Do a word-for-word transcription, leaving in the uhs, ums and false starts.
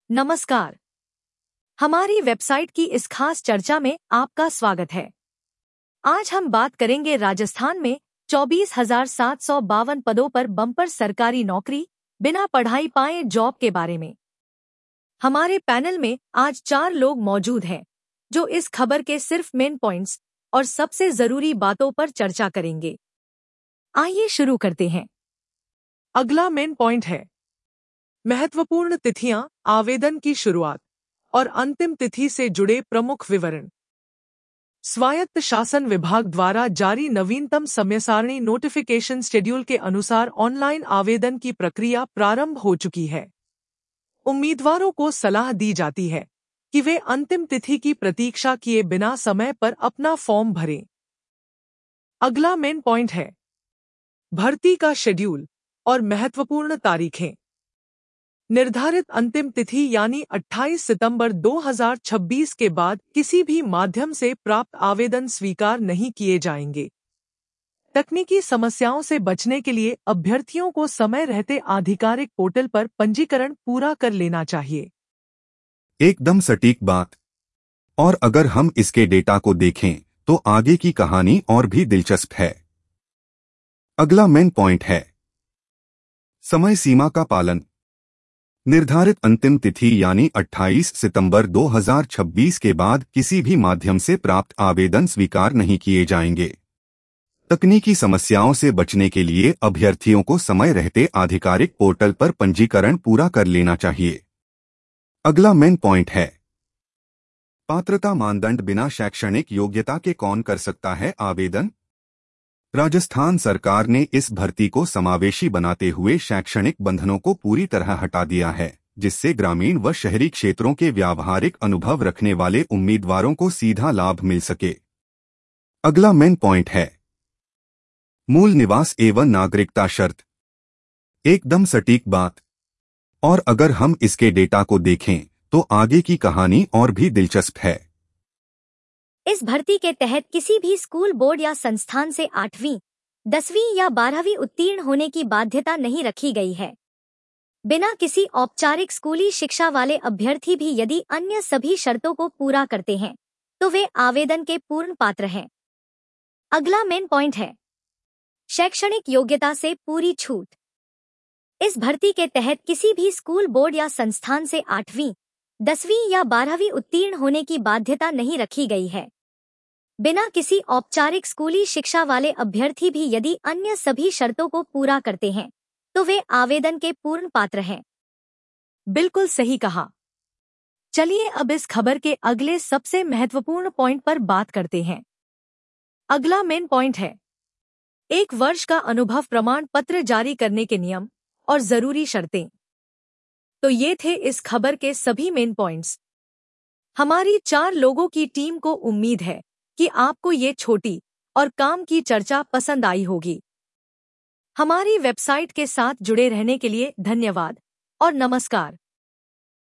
नमस्कार। हमारी वेबसाइट की इस खास चर्चा में आपका स्वागत है। आज हम बात करेंगे राजस्थान में चौबीस हजार सात सौ बावन पदों पर बम्पर सरकारी नौकरी बिना पढ़ाई पाए जॉब के बारे में। हमारे पैनल में आज चार लोग मौजूद हैं जो इस खबर के सिर्फ मेन पॉइंट्स और सबसे जरूरी बातों पर चर्चा करेंगे। आइए शुरू करते हैं। अगला मेन पॉइंट है महत्वपूर्ण तिथियां, आवेदन की शुरुआत और अंतिम तिथि से जुड़े प्रमुख विवरण। स्वायत्त शासन विभाग द्वारा जारी नवीनतम समय सारणी नोटिफिकेशन शेड्यूल के अनुसार ऑनलाइन आवेदन की प्रक्रिया प्रारंभ हो चुकी है। उम्मीदवारों को सलाह दी जाती है कि वे अंतिम तिथि की प्रतीक्षा किए बिना समय पर अपना फॉर्म भरें। अगला मेन पॉइंट है भर्ती का शेड्यूल और महत्वपूर्ण तारीखें। निर्धारित अंतिम तिथि यानी अट्ठाईस सितंबर दो हज़ार छब्बीस के बाद किसी भी माध्यम से प्राप्त आवेदन स्वीकार नहीं किए जाएंगे। तकनीकी समस्याओं से बचने के लिए अभ्यर्थियों को समय रहते आधिकारिक पोर्टल पर पंजीकरण पूरा कर लेना चाहिए। एकदम सटीक बात। और अगर हम इसके डेटा को देखें तो आगे की कहानी और भी दिलचस्प है। अगला मेन पॉइंट है समय सीमा का पालन। निर्धारित अंतिम तिथि यानी अट्ठाईस सितंबर दो हज़ार छब्बीस के बाद किसी भी माध्यम से प्राप्त आवेदन स्वीकार नहीं किए जाएंगे। तकनीकी समस्याओं से बचने के लिए अभ्यर्थियों को समय रहते आधिकारिक पोर्टल पर पंजीकरण पूरा कर लेना चाहिए। अगला मेन पॉइंट है पात्रता मानदंड। बिना शैक्षणिक योग्यता के कौन कर सकता है आवेदन? राजस्थान सरकार ने इस भर्ती को समावेशी बनाते हुए शैक्षणिक बंधनों को पूरी तरह हटा दिया है, जिससे ग्रामीण व शहरी क्षेत्रों के व्यावहारिक अनुभव रखने वाले उम्मीदवारों को सीधा लाभ मिल सके। अगला मेन पॉइंट है मूल निवास एवं नागरिकता शर्त। एकदम सटीक बात। और अगर हम इसके डेटा को देखें तो आगे की कहानी और भी दिलचस्प है। इस भर्ती के तहत किसी भी स्कूल, बोर्ड या संस्थान से आठवीं, दसवीं या बारहवीं उत्तीर्ण होने की बाध्यता नहीं रखी गई है। बिना किसी औपचारिक स्कूली शिक्षा वाले अभ्यर्थी भी यदि अन्य सभी शर्तों को पूरा करते हैं तो वे आवेदन के पूर्ण पात्र हैं। अगला मेन पॉइंट है शैक्षणिक योग्यता से पूरी छूट। इस भर्ती के तहत किसी भी स्कूल, बोर्ड या संस्थान से आठवीं, दसवीं या बारहवीं उत्तीर्ण होने की बाध्यता नहीं रखी गई है। बिना किसी औपचारिक स्कूली शिक्षा वाले अभ्यर्थी भी यदि अन्य सभी शर्तों को पूरा करते हैं तो वे आवेदन के पूर्ण पात्र हैं। बिल्कुल सही कहा। चलिए अब इस खबर के अगले सबसे महत्वपूर्ण पॉइंट पर बात करते हैं। अगला मेन पॉइंट है एक वर्ष का अनुभव प्रमाण पत्र जारी करने के नियम और जरूरी शर्तें। तो ये थे इस खबर के सभी मेन पॉइंट्स। हमारी चार लोगों की टीम को उम्मीद है कि आपको ये छोटी और काम की चर्चा पसंद आई होगी। हमारी वेबसाइट के साथ जुड़े रहने के लिए धन्यवाद और नमस्कार।